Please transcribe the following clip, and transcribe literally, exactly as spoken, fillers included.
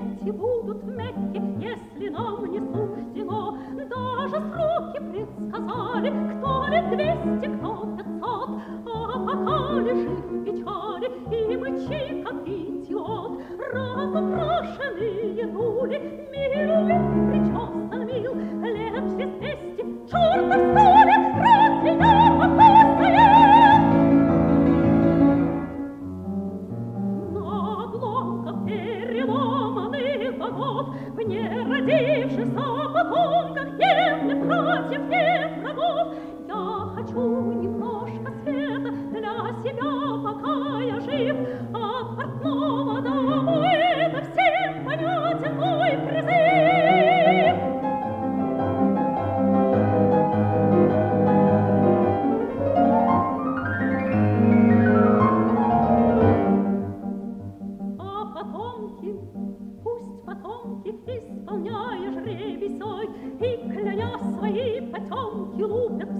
дети будут в Мекке, если нам не суждено. Даже сроки предсказали, кто лет двести, кто пятьсот. А пока лежит в печали и мычи, как идиот. Разукрашенные дули, милый причесан мил, лет через двести, черта столи, разве я попустая? На обломках переломанных богов, в неродившихся потомках, нет ни братьев, нет врагов. Я хочу немножко света для себя, пока я жив. От портного домой это всем понятен мой призыв. А потомки, пусть потомки, исполняя жребий свой, и, кляня свои потемки, лупят